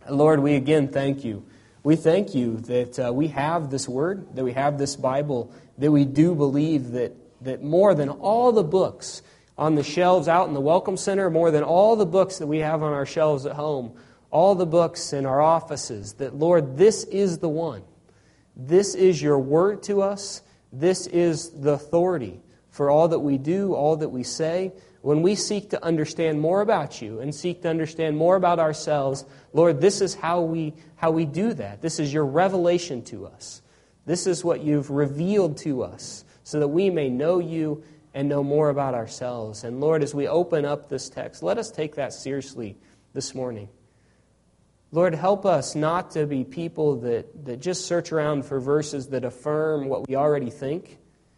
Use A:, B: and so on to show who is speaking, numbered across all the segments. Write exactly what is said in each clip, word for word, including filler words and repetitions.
A: Lord, we again thank you. We thank you that uh, we have this Word, that we have this Bible, that we do believe that, that more than all the books on the shelves out in the Welcome Center, more than all the books that we have on our shelves at home, all the books in our offices, that, Lord, this is the one. This is your Word to us. This is the authority for all that we do, all that we say. When we seek to understand more about you and seek to understand more about ourselves, Lord, this is how we how we do that. This is your revelation to us. This is what you've revealed to us so that we may know you and know more about ourselves. And Lord, as we open up this text, let us take that seriously this morning. Lord, help us not to be people that, that just search around for verses that affirm what we already think.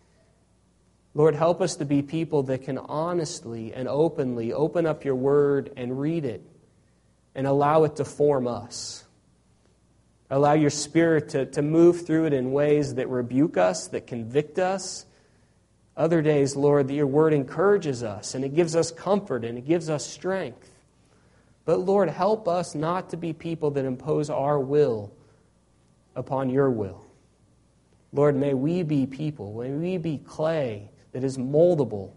A: Lord, help us to be people that can honestly and openly open up your word and read it and allow it to form us. Allow your Spirit to, to move through it in ways that rebuke us, that convict us. Other days, Lord, that your word encourages us and it gives us comfort and it gives us strength. But Lord, help us not to be people that impose our will upon your will. Lord, may we be people, may we be clay that is moldable,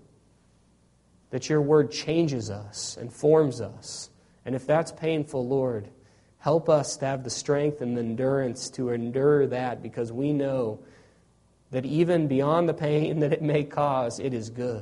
A: that your word changes us and forms us. And if that's painful, Lord, help us to have the strength and the endurance to endure that, because we know that even beyond the pain that it may cause, it is good.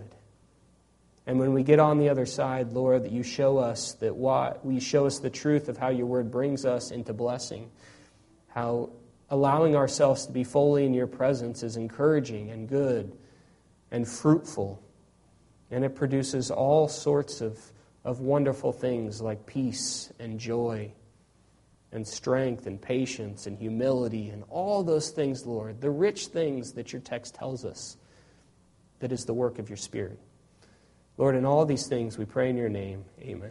A: And when we get on the other side, Lord, that you show us that why we show us the truth of how your word brings us into blessing, how allowing ourselves to be fully in your presence is encouraging and good and fruitful, and it produces all sorts of, of wonderful things like peace and joy and strength and patience and humility and all those things, Lord, the rich things that your text tells us that is the work of your Spirit. Lord, in all these things we pray in your name. Amen.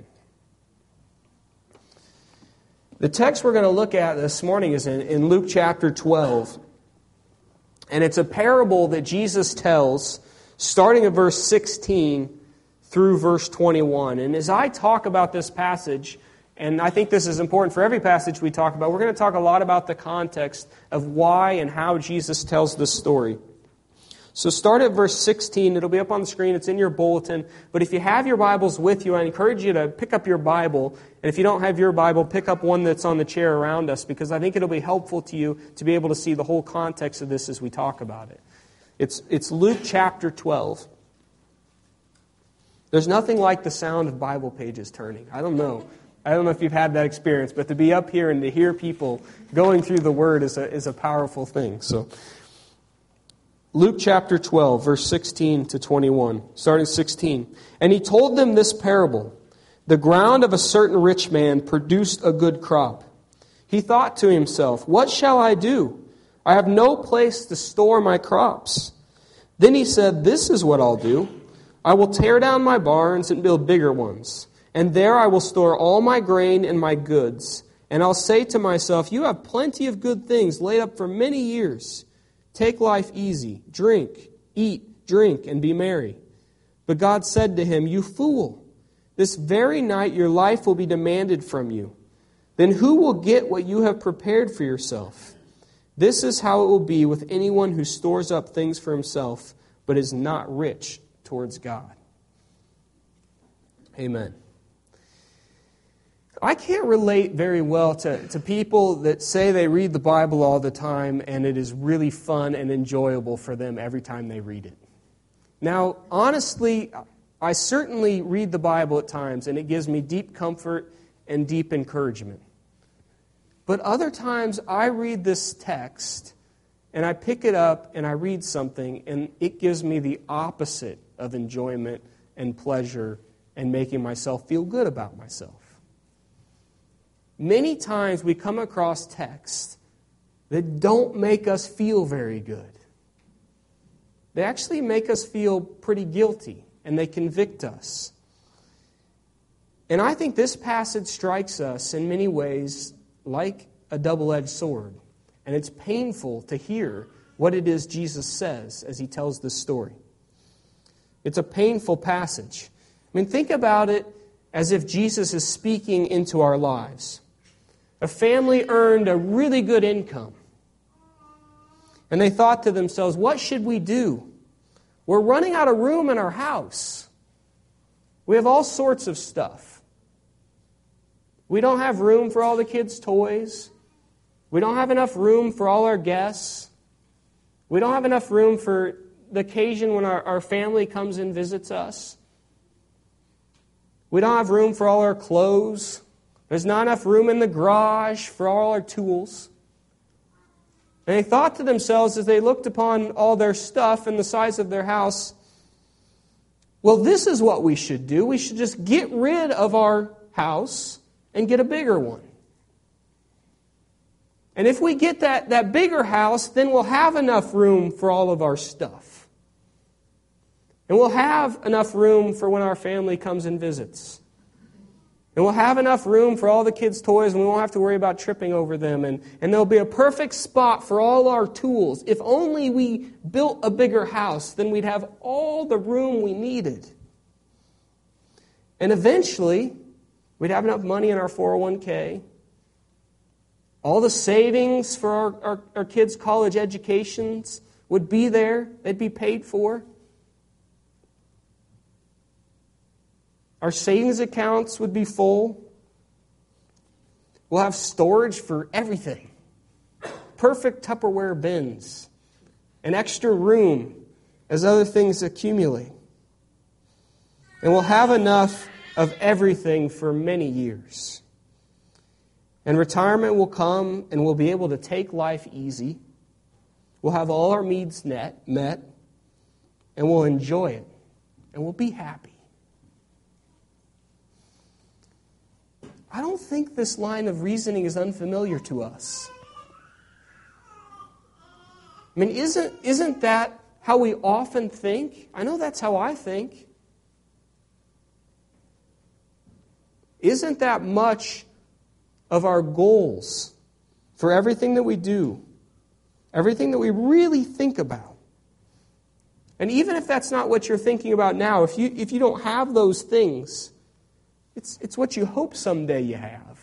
A: The text we're going to look at this morning is in, in Luke chapter twelve. And it's a parable that Jesus tells starting at verse sixteen through verse twenty-one. And as I talk about this passage, and I think this is important for every passage we talk about, we're going to talk a lot about the context of why and how Jesus tells this story. So start at verse sixteen. It'll be up on the screen. It's in your bulletin. But if you have your Bibles with you, I encourage you to pick up your Bible. And if you don't have your Bible, pick up one that's on the chair around us, because I think it'll be helpful to you to be able to see the whole context of this as we talk about it. It's, it's Luke chapter twelve. There's nothing like the sound of Bible pages turning. I don't know. I don't know if you've had that experience, but to be up here and to hear people going through the Word is a, is a powerful thing. So, Luke chapter twelve, verse sixteen to twenty-one, starting sixteen. And he told them this parable. The ground of a certain rich man produced a good crop. He thought to himself, what shall I do? I have no place to store my crops. Then he said, this is what I'll do. I will tear down my barns and build bigger ones. And there I will store all my grain and my goods. And I'll say to myself, you have plenty of good things laid up for many years. Take life easy, drink, eat, drink, and be merry. But God said to him, you fool, this very night your life will be demanded from you. Then who will get what you have prepared for yourself? This is how it will be with anyone who stores up things for himself, but is not rich towards God. Amen. I can't relate very well to, to people that say they read the Bible all the time and it is really fun and enjoyable for them every time they read it. Now, honestly, I certainly read the Bible at times and it gives me deep comfort and deep encouragement. But other times I read this text and I pick it up and I read something and it gives me the opposite of enjoyment and pleasure and making myself feel good about myself. Many times we come across texts that don't make us feel very good. They actually make us feel pretty guilty, and they convict us. And I think this passage strikes us in many ways like a double-edged sword. And it's painful to hear what it is Jesus says as he tells this story. It's a painful passage. I mean, think about it as if Jesus is speaking into our lives. A family earned a really good income. And they thought to themselves, what should we do? We're running out of room in our house. We have all sorts of stuff. We don't have room for all the kids' toys. We don't have enough room for all our guests. We don't have enough room for the occasion when our, our family comes and visits us. We don't have room for all our clothes. There's not enough room in the garage for all our tools. And they thought to themselves as they looked upon all their stuff and the size of their house, well, this is what we should do. We should just get rid of our house and get a bigger one. And if we get that, that bigger house, then we'll have enough room for all of our stuff. And we'll have enough room for when our family comes and visits. And we'll have enough room for all the kids' toys, and we won't have to worry about tripping over them. And, and there'll be a perfect spot for all our tools. If only we built a bigger house, then we'd have all the room we needed. And eventually, we'd have enough money in our four oh one k. All the savings for our, our, our kids' college educations would be there. They'd be paid for. Our savings accounts would be full. We'll have storage for everything. Perfect Tupperware bins. An extra room as other things accumulate. And we'll have enough of everything for many years. And retirement will come and we'll be able to take life easy. We'll have all our needs net, met. And we'll enjoy it. And we'll be happy. I don't think this line of reasoning is unfamiliar to us. I mean, isn't, isn't that how we often think? I know that's how I think. Isn't that much of our goals for everything that we do, everything that we really think about? And even if that's not what you're thinking about now, if you, if you don't have those things, It's, it's what you hope someday you have.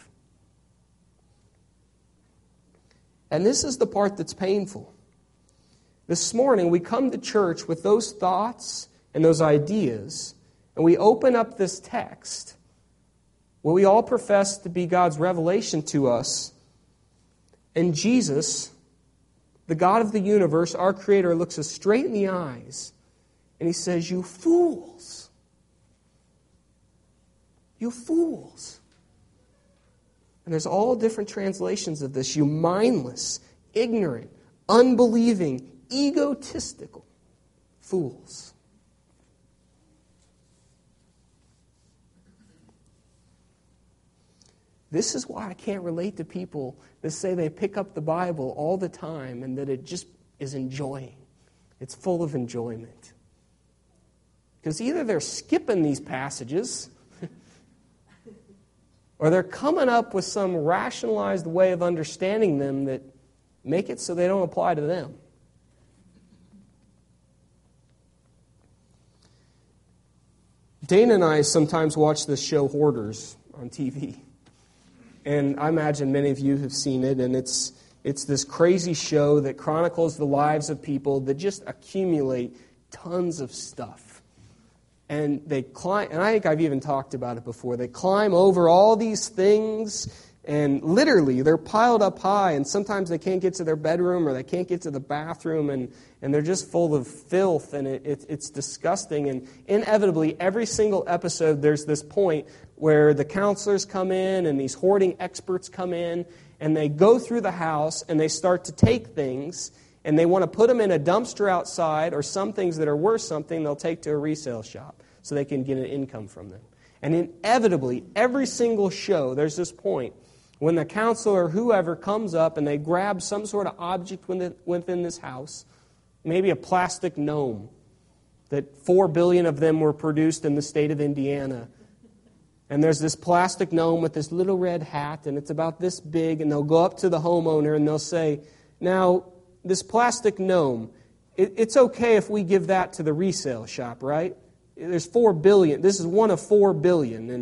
A: And this is the part that's painful. This morning we come to church with those thoughts and those ideas, and we open up this text where we all profess to be God's revelation to us, and Jesus, the God of the universe, our Creator, looks us straight in the eyes, and He says, "You fools! You fools." And there's all different translations of this. You mindless, ignorant, unbelieving, egotistical fools. This is why I can't relate to people that say they pick up the Bible all the time and that it just is enjoying. It's full of enjoyment. Because either they're skipping these passages, or they're coming up with some rationalized way of understanding them that make it so they don't apply to them. Dana and I sometimes watch this show Hoarders on T V. And I imagine many of you have seen it. And it's it's this crazy show that chronicles the lives of people that just accumulate tons of stuff. And they climb, and I think I've even talked about it before, they climb over all these things, and literally they're piled up high, and sometimes they can't get to their bedroom or they can't get to the bathroom, and, and they're just full of filth, and it, it, it's disgusting. And inevitably, every single episode, there's this point where the counselors come in and these hoarding experts come in, and they go through the house and they start to take things, and they want to put them in a dumpster outside, or some things that are worth something they'll take to a resale shop so they can get an income from them. And inevitably, every single show, there's this point when the counselor or whoever comes up and they grab some sort of object within this house, maybe a plastic gnome, that four billion of them were produced in the state of Indiana. And there's this plastic gnome with this little red hat, and it's about this big, and they'll go up to the homeowner and they'll say, "Now, this plastic gnome, it, it's okay if we give that to the resale shop, right? There's four billion. This is one of four billion, and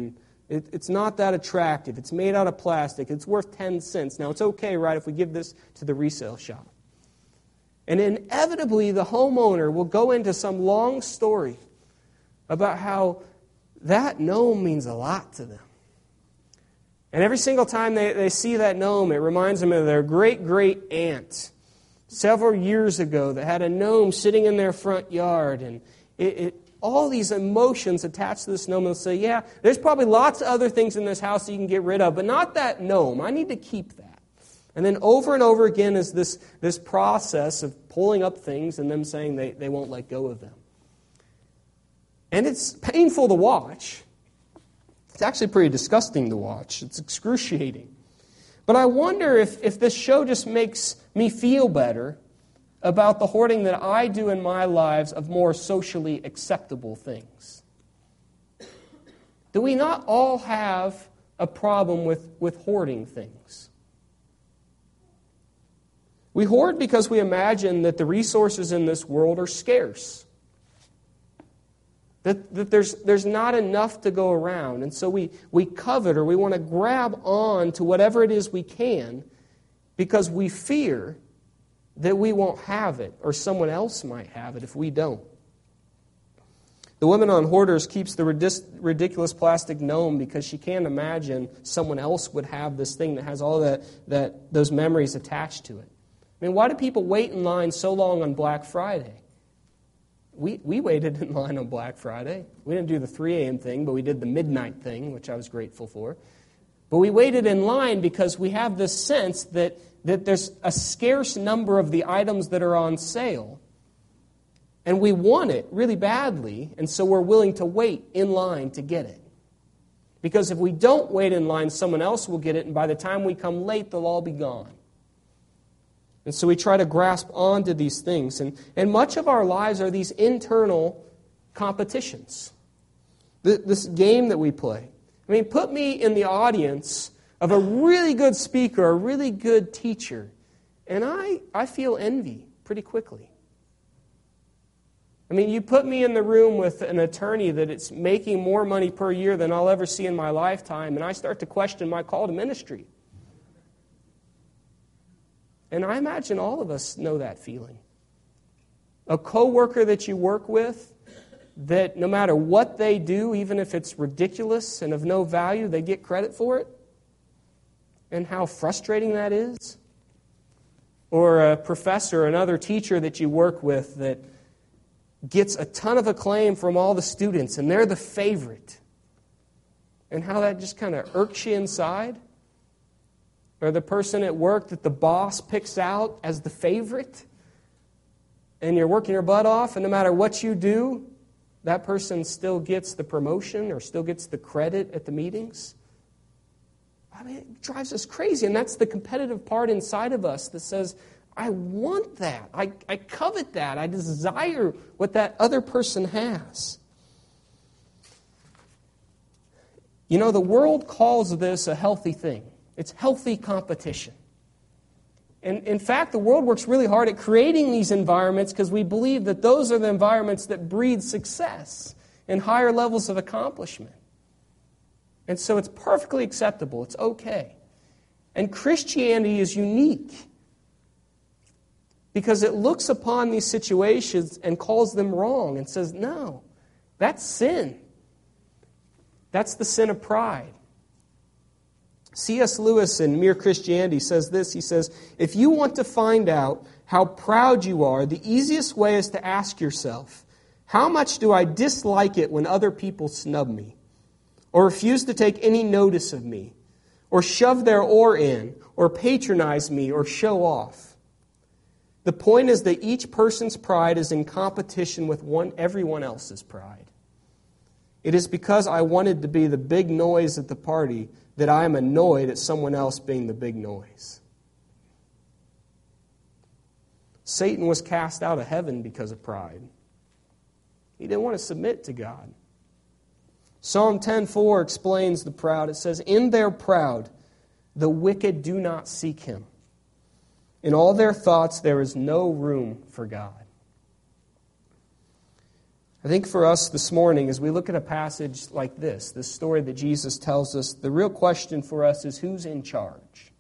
A: It, it's not that attractive. It's made out of plastic. It's worth ten cents. Now, it's okay, right, if we give this to the resale shop. And inevitably, the homeowner will go into some long story about how that gnome means a lot to them. And every single time they, they see that gnome, it reminds them of their great-great-aunt several years ago that had a gnome sitting in their front yard. And it, it, all these emotions attached to this gnome. They'll say, yeah, there's probably lots of other things in this house that you can get rid of, but not that gnome. I need to keep that. And then over and over again is this, this process of pulling up things and them saying they, they won't let go of them. And it's painful to watch. It's actually pretty disgusting to watch. It's excruciating. But I wonder if, if this show just makes me feel better about the hoarding that I do in my lives of more socially acceptable things. Do we not all have a problem with, with hoarding things? We hoard because we imagine that the resources in this world are scarce. That, that there's, there's not enough to go around. And so we, we covet or we want to grab on to whatever it is we can because we fear that we won't have it or someone else might have it if we don't. The woman on Hoarders keeps the ridiculous plastic gnome because she can't imagine someone else would have this thing that has all that, that those memories attached to it. I mean, why do people wait in line so long on Black Friday? We we waited in line on Black Friday. We didn't do the three a.m. thing, but we did the midnight thing, which I was grateful for. But we waited in line because we have this sense that, that there's a scarce number of the items that are on sale. And we want it really badly, and so we're willing to wait in line to get it. Because if we don't wait in line, someone else will get it, and by the time we come late, they'll all be gone. And so we try to grasp onto these things. And, and much of our lives are these internal competitions. This game that we play. I mean, put me in the audience of a really good speaker, a really good teacher, and I, I feel envy pretty quickly. I mean, you put me in the room with an attorney that it's making more money per year than I'll ever see in my lifetime, and I start to question my call to ministry. And I imagine all of us know that feeling. A coworker that you work with, that no matter what they do, even if it's ridiculous and of no value, they get credit for it. And how frustrating that is. Or a professor, another teacher that you work with that gets a ton of acclaim from all the students, and they're the favorite. And how that just kind of irks you inside. Or the person at work that the boss picks out as the favorite. And you're working your butt off, and no matter what you do, that person still gets the promotion or still gets the credit at the meetings. I mean, it drives us crazy. And that's the competitive part inside of us that says, I want that. I, I covet that. I desire what that other person has. You know, the world calls this a healthy thing. It's healthy competition. And in fact, the world works really hard at creating these environments because we believe that those are the environments that breed success and higher levels of accomplishment. And so it's perfectly acceptable. It's okay. And Christianity is unique because it looks upon these situations and calls them wrong and says, no, that's sin. That's the sin of pride. C S Lewis in Mere Christianity says this. He says, if you want to find out how proud you are, the easiest way is to ask yourself, how much do I dislike it when other people snub me, or refuse to take any notice of me, or shove their oar in, or patronize me, or show off? The point is that each person's pride is in competition with one everyone else's pride. It is because I wanted to be the big noise at the party that I am annoyed at someone else being the big noise. Satan was cast out of heaven because of pride. He didn't want to submit to God. Psalm ten four explains the proud. It says, in their proud, the wicked do not seek him. In all their thoughts, there is no room for God. I think for us this morning, as we look at a passage like this, this story that Jesus tells us, the real question for us is who's in charge?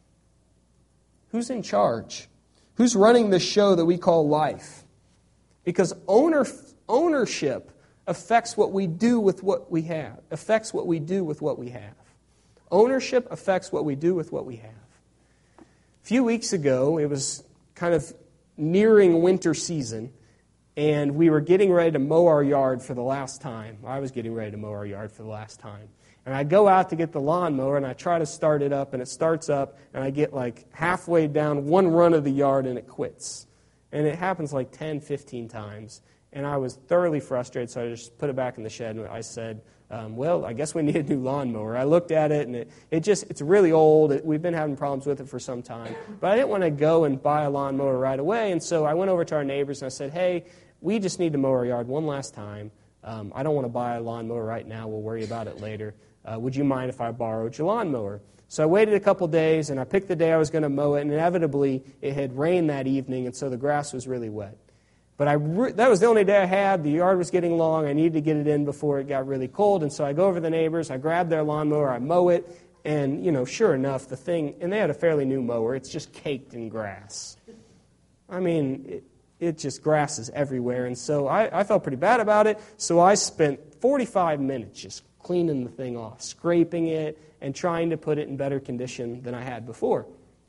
A: Who's in charge? Who's running this show that we call life? Because owner, ownership affects what we do with what we have. Affects what we do with what we have. Ownership affects what we do with what we have. A few weeks ago, it was kind of nearing winter season, and we were getting ready to mow our yard for the last time. I was getting ready to mow our yard for the last time. And I go out to get the lawnmower, and I try to start it up, and it starts up, and I get like halfway down one run of the yard, and it quits. And it happens like ten, fifteen times. And I was thoroughly frustrated, so I just put it back in the shed, and I said, um, well, I guess we need a new lawnmower. I looked at it, and it, it just, it's really old. It, we've been having problems with it for some time. But I didn't want to go and buy a lawnmower right away, and so I went over to our neighbors, and I said, hey, we just need to mow our yard one last time. Um, I don't want to buy a lawnmower right now. We'll worry about it later. Uh, would you mind if I borrowed your lawnmower? So I waited a couple days, and I picked the day I was going to mow it, and inevitably it had rained that evening, and so the grass was really wet. But I re- that was the only day I had. The yard was getting long. I needed to get it in before it got really cold, and so I go over to the neighbors. I grab their lawnmower. I mow it, and, you know, sure enough, the thing, and they had a fairly new mower. It's just caked in grass. I mean, it, it just grass is everywhere, and so I, I felt pretty bad about it, so I spent forty-five minutes just cleaning the thing off, scraping it, and trying to put it in better condition than I had before.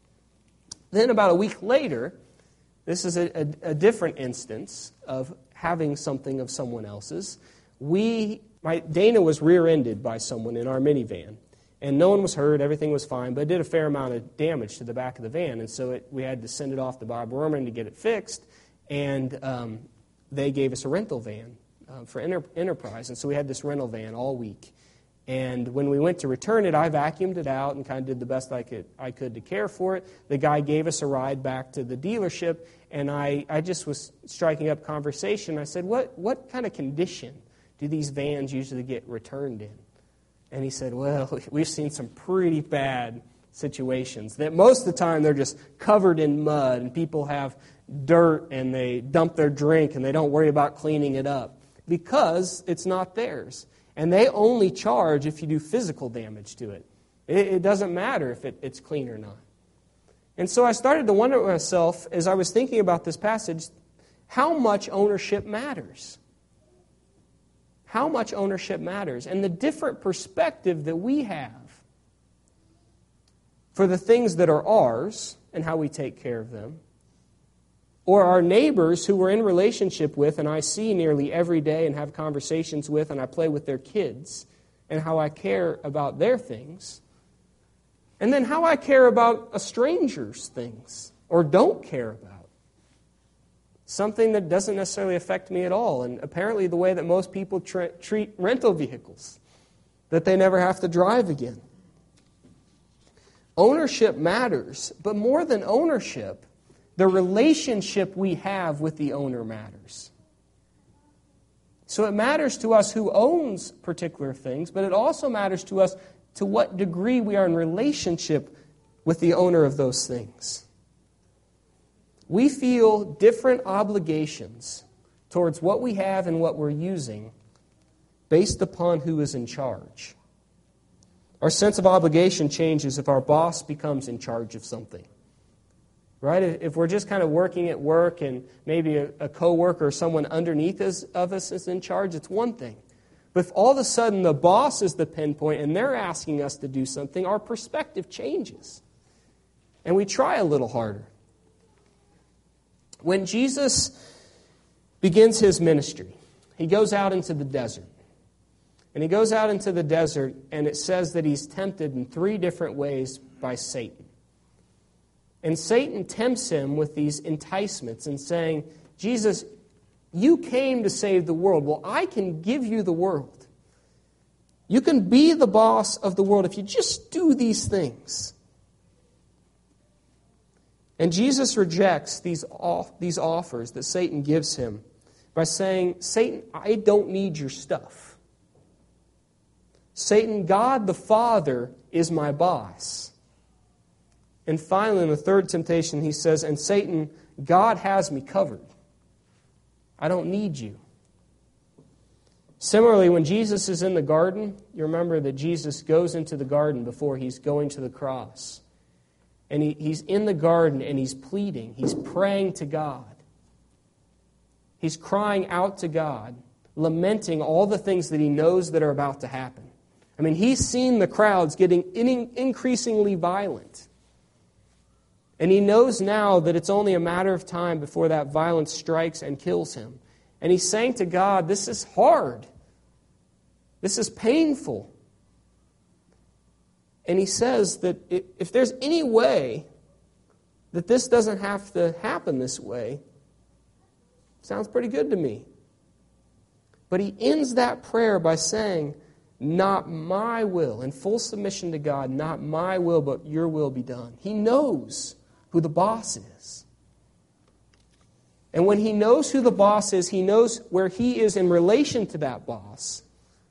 A: Then about a week later, this is a, a, a different instance of having something of someone else's. We, my, Dana was rear-ended by someone in our minivan, and no one was hurt, everything was fine, but it did a fair amount of damage to the back of the van, and so it, we had to send it off to Bob Rohrman to get it fixed, and um, they gave us a rental van uh, for enter, Enterprise, and so we had this rental van all week. And when we went to return it, I vacuumed it out and kind of did the best I could I could to care for it. The guy gave us a ride back to the dealership, and I, I just was striking up conversation. I said, what, what kind of condition do these vans usually get returned in? And he said, well, we've seen some pretty bad situations. That most of the time they're just covered in mud, and people have dirt, and they dump their drink, and they don't worry about cleaning it up because it's not theirs. And they only charge if you do physical damage to it. It, it doesn't matter if it, it's clean or not. And so I started to wonder to myself, as I was thinking about this passage, how much ownership matters. How much ownership matters. And the different perspective that we have for the things that are ours and how we take care of them, or our neighbors who we're in relationship with and I see nearly every day and have conversations with and I play with their kids, and how I care about their things. And then how I care about a stranger's things or don't care about. Something that doesn't necessarily affect me at all. And apparently the way that most people tra- treat rental vehicles, that they never have to drive again. Ownership matters, but more than ownership, the relationship we have with the owner matters. So it matters to us who owns particular things, but it also matters to us to what degree we are in relationship with the owner of those things. We feel different obligations towards what we have and what we're using based upon who is in charge. Our sense of obligation changes if our boss becomes in charge of something. Right? If we're just kind of working at work and maybe a, a coworker or someone underneath us, of us is in charge, it's one thing. But if all of a sudden the boss is the pinpoint and they're asking us to do something, our perspective changes. And we try a little harder. When Jesus begins his ministry, he goes out into the desert. And he goes out into the desert, and it says that he's tempted in three different ways by Satan. And Satan tempts him with these enticements and saying, Jesus, you came to save the world. Well, I can give you the world. You can be the boss of the world if you just do these things. And Jesus rejects these, off, these offers that Satan gives him by saying, Satan, I don't need your stuff. Satan, God the Father is my boss. And finally, in the third temptation, he says, and Satan, God has me covered. I don't need you. Similarly, when Jesus is in the garden, you remember that Jesus goes into the garden before he's going to the cross. And he, he's in the garden and he's pleading. He's praying to God. He's crying out to God, lamenting all the things that he knows that are about to happen. I mean, he's seen the crowds getting in, increasingly violent. And he knows now that it's only a matter of time before that violence strikes and kills him. And he's saying to God, this is hard. This is painful. And he says that if there's any way that this doesn't have to happen this way, sounds pretty good to me. But he ends that prayer by saying, not my will, in full submission to God, not my will, but your will be done. He knows who the boss is. And when he knows who the boss is, he knows where he is in relation to that boss.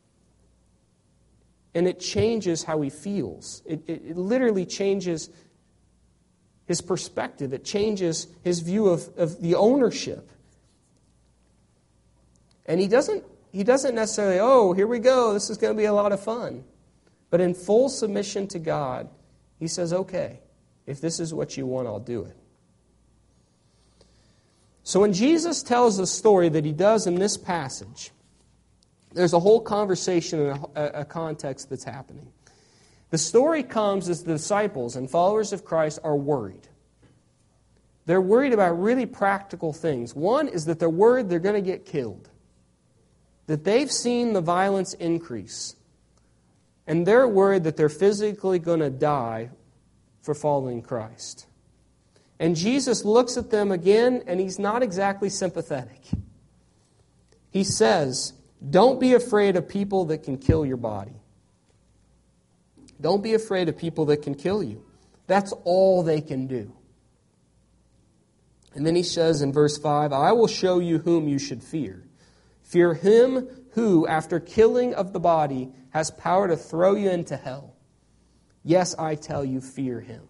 A: And it changes how he feels. It, it, it literally changes his perspective. It changes his view of, of the ownership. And he doesn't, he doesn't necessarily, oh, here we go, this is going to be a lot of fun. But in full submission to God, he says, okay, if this is what you want, I'll do it. So when Jesus tells the story that he does in this passage, there's a whole conversation and a, a context that's happening. The story comes as the disciples and followers of Christ are worried. They're worried about really practical things. One is that they're worried they're going to get killed. That they've seen the violence increase. And they're worried that they're physically going to die for following Christ. And Jesus looks at them again, and he's not exactly sympathetic. He says, don't be afraid of people that can kill your body. Don't be afraid of people that can kill you. That's all they can do. And then he says in verse five, I will show you whom you should fear. Fear him who, after killing of the body, has power to throw you into hell. Yes, I tell you, fear him.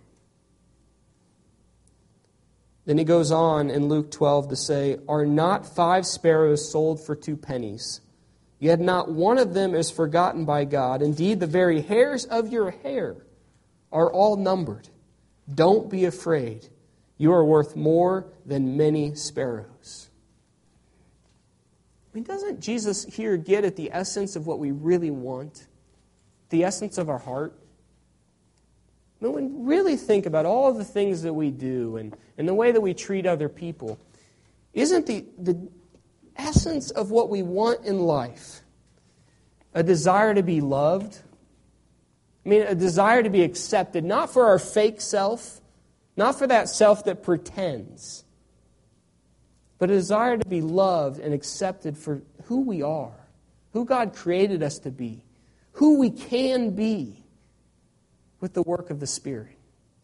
A: Then he goes on in Luke twelve to say, are not five sparrows sold for two pennies? Yet not one of them is forgotten by God. Indeed, the very hairs of your hair are all numbered. Don't be afraid. You are worth more than many sparrows. I mean, doesn't Jesus here get at the essence of what we really want? The essence of our heart? I mean, when we really think about all of the things that we do and, and the way that we treat other people, isn't the, the essence of what we want in life a desire to be loved? I mean, a desire to be accepted, not for our fake self, not for that self that pretends, but a desire to be loved and accepted for who we are, who God created us to be, who we can be with the work of the Spirit.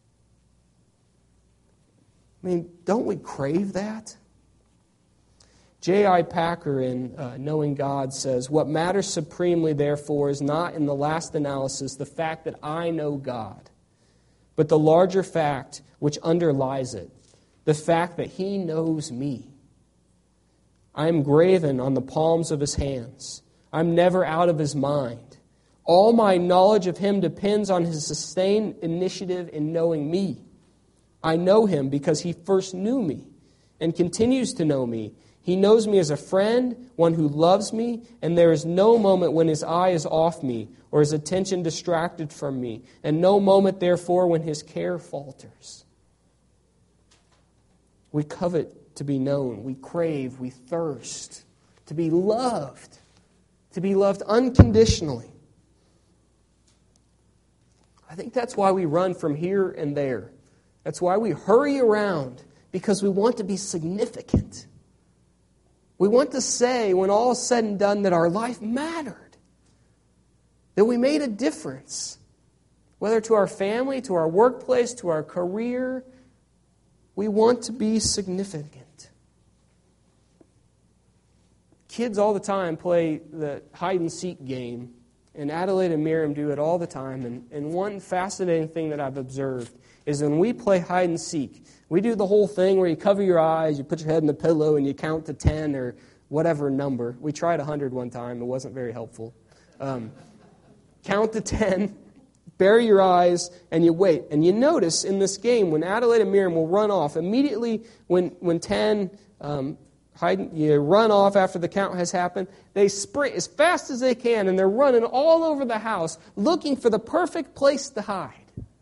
A: I mean, don't we crave that? J I Packer in uh, Knowing God says, what matters supremely, therefore, is not in the last analysis the fact that I know God, but the larger fact which underlies it, the fact that He knows me. I am graven on the palms of His hands. I'm never out of His mind. All my knowledge of Him depends on His sustained initiative in knowing me. I know Him because He first knew me and continues to know me. He knows me as a friend, one who loves me, and there is no moment when His eye is off me or His attention distracted from me, and no moment, therefore, when His care falters. We covet to be known. We crave, we thirst to be loved, to be loved unconditionally. I think that's why we run from here and there. That's why we hurry around, because we want to be significant. We want to say, when all is said and done, that our life mattered, that we made a difference, whether to our family, to our workplace, to our career. We want to be significant. Kids all the time play the hide-and-seek game, and Adelaide and Miriam do it all the time. And, and one fascinating thing that I've observed is when we play hide-and-seek, we do the whole thing where you cover your eyes, you put your head in the pillow, and you count to ten or whatever number. We tried one hundred one time. It wasn't very helpful. Um, count to ten, bury your eyes, and you wait. And you notice in this game, when Adelaide and Miriam will run off, immediately when, when ten um, hide, you run off after the count has happened, they sprint as fast as they can, and they're running all over the house looking for the perfect place to hide.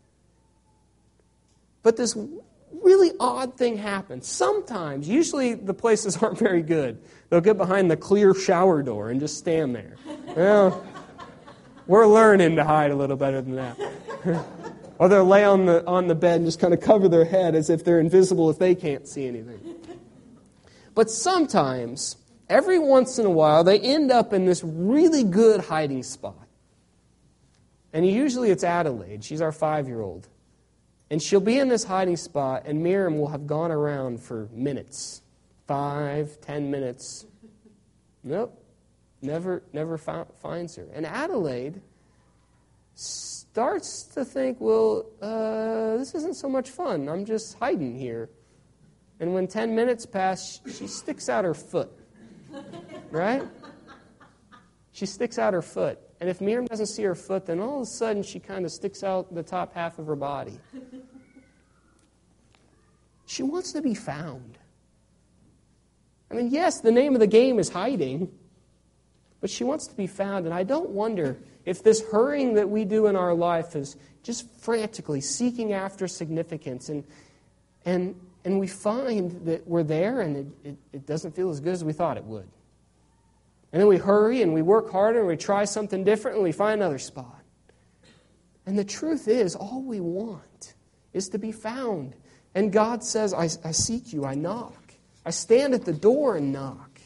A: But this really odd thing happens. Sometimes, usually the places aren't very good. They'll get behind the clear shower door and just stand there. Well, we're learning to hide a little better than that. Or they'll lay on the on the bed and just kind of cover their head as if they're invisible if they can't see anything. But sometimes, every once in a while, they end up in this really good hiding spot. And usually it's Adelaide. She's our five-year-old. And she'll be in this hiding spot, and Miriam will have gone around for minutes. Five, ten minutes. Nope. Never never found, finds her. And Adelaide starts to think, well, uh, this isn't so much fun. I'm just hiding here. And when ten minutes pass, she sticks out her foot. Right? She sticks out her foot. And if Miriam doesn't see her foot, then all of a sudden she kind of sticks out the top half of her body. She wants to be found. I mean, yes, the name of the game is hiding, but she wants to be found. And I don't wonder if this hurrying that we do in our life is just frantically seeking after significance, and and and we find that we're there and it, it, it doesn't feel as good as we thought it would. And then we hurry and we work harder and we try something different and we find another spot. And the truth is, all we want is to be found. And God says, I, I seek you, I knock. I stand at the door and knock.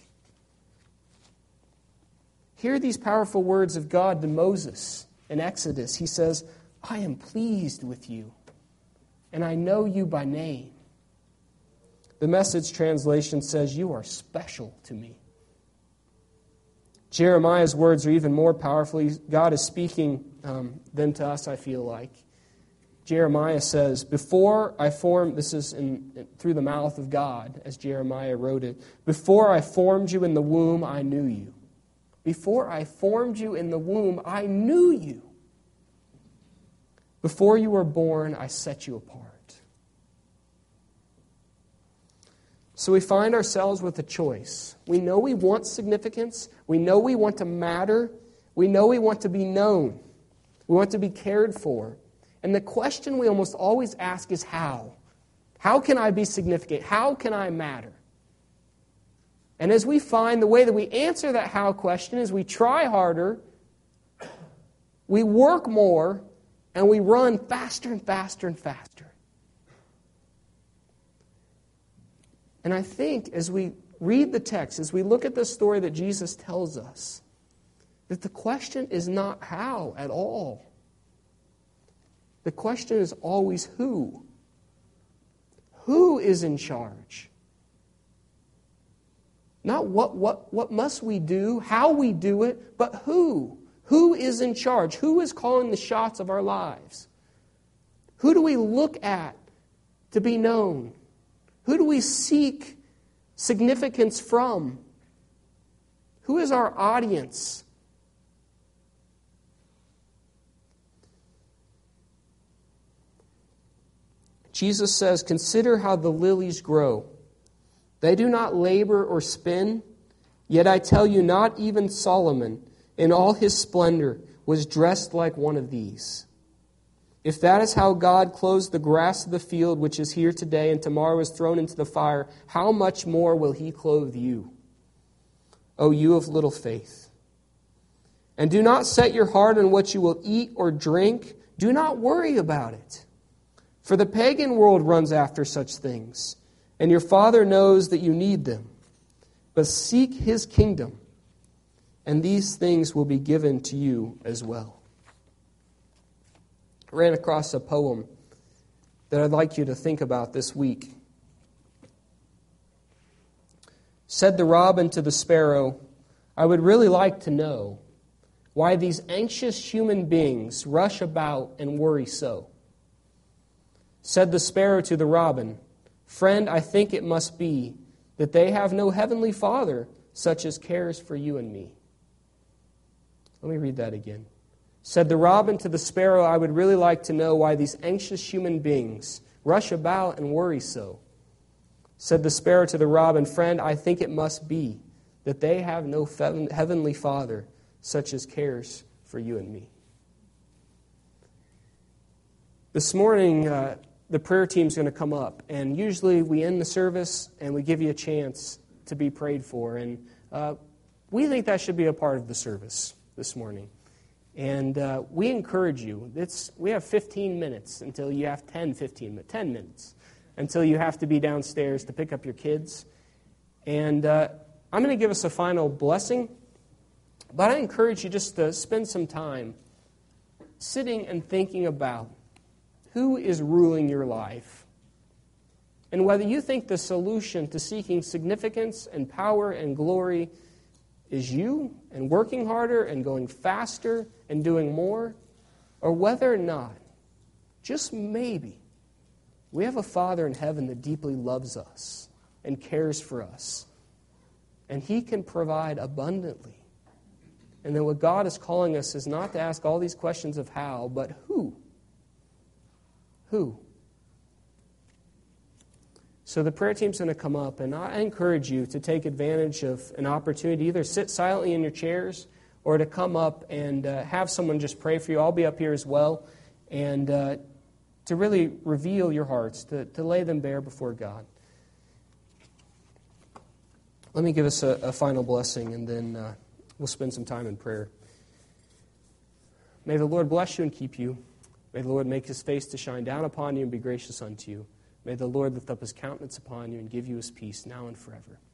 A: Hear these powerful words of God to Moses in Exodus. He says, I am pleased with you, and I know you by name. The Message translation says, you are special to me. Jeremiah's words are even more powerful. God is speaking um, them to us, I feel like. Jeremiah says, before I formed, this is in, through the mouth of God, as Jeremiah wrote it, before I formed you in the womb, I knew you. Before I formed you in the womb, I knew you. Before you were born, I set you apart. So we find ourselves with a choice. We know we want significance. We know we want to matter. We know we want to be known. We want to be cared for. And the question we almost always ask is how? How can I be significant? How can I matter? And as we find, the way that we answer that how question is we try harder, we work more, and we run faster and faster and faster. And I think as we read the text, as we look at the story that Jesus tells us, that the question is not how at all. The question is always who. Who is in charge? Not what, what, what must we do, how we do it, but who. Who is in charge? Who is calling the shots of our lives? Who do we look at to be known? Who do we seek significance from? Who is our audience? Jesus says, consider how the lilies grow. They do not labor or spin, yet I tell you, not even Solomon, in all his splendor, was dressed like one of these. If that is how God clothes the grass of the field, which is here today and tomorrow is thrown into the fire, how much more will he clothe you, O you of little faith? And do not set your heart on what you will eat or drink. Do not worry about it. For the pagan world runs after such things, and your Father knows that you need them. But seek his kingdom, and these things will be given to you as well. I ran across a poem that I'd like you to think about this week. Said the robin to the sparrow, I would really like to know why these anxious human beings rush about and worry so. Said the sparrow to the robin, friend, I think it must be that they have no heavenly Father such as cares for you and me. Let me read that again. Said the robin to the sparrow, I would really like to know why these anxious human beings rush about and worry so. Said the sparrow to the robin, friend, I think it must be that they have no heavenly Father such as cares for you and me. This morning, uh, the prayer team's going to come up, and usually we end the service and we give you a chance to be prayed for, and uh, we think that should be a part of the service this morning. And uh, we encourage you. It's, we have fifteen minutes until you have ten, fifteen, ten minutes until you have to be downstairs to pick up your kids. And uh, I'm going to give us a final blessing, but I encourage you just to spend some time sitting and thinking about who is ruling your life, and whether you think the solution to seeking significance and power and glory is you and working harder and going faster and doing more, or whether or not, just maybe, we have a Father in heaven that deeply loves us and cares for us, and He can provide abundantly. And then what God is calling us is not to ask all these questions of how, but who. Who? So the prayer team's going to come up, and I encourage you to take advantage of an opportunity to either sit silently in your chairs or to come up and uh, have someone just pray for you. I'll be up here as well, and uh, to really reveal your hearts, to, to lay them bare before God. Let me give us a, a final blessing, and then uh, we'll spend some time in prayer. May the Lord bless you and keep you. May the Lord make His face to shine down upon you and be gracious unto you. May the Lord lift up His countenance upon you and give you His peace now and forever.